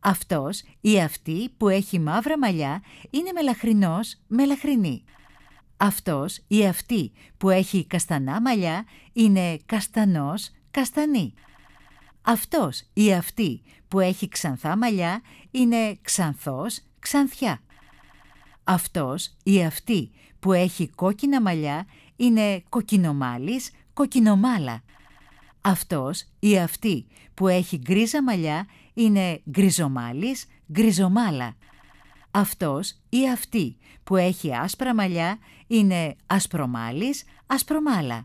Αυτός ή αυτή που έχει μαύρα μαλλιά είναι μελαχρινός, μελαχρινή. Αυτός ή αυτή που έχει καστανά μαλλιά είναι καστανός, καστανή. Αυτός ή αυτή που έχει ξανθά μαλλιά είναι ξανθός, ξανθιά. Αυτός ή αυτή που έχει κόκκινα μαλλιά είναι κοκκινομάλης, κοκκινομάλα. Αυτός ή αυτή που έχει γκρίζα μαλλιά είναι γκριζομάλης, γκριζομάλα. Αυτός ή αυτή που έχει άσπρα μαλλιά είναι ασπρομάλης, ασπρομάλα.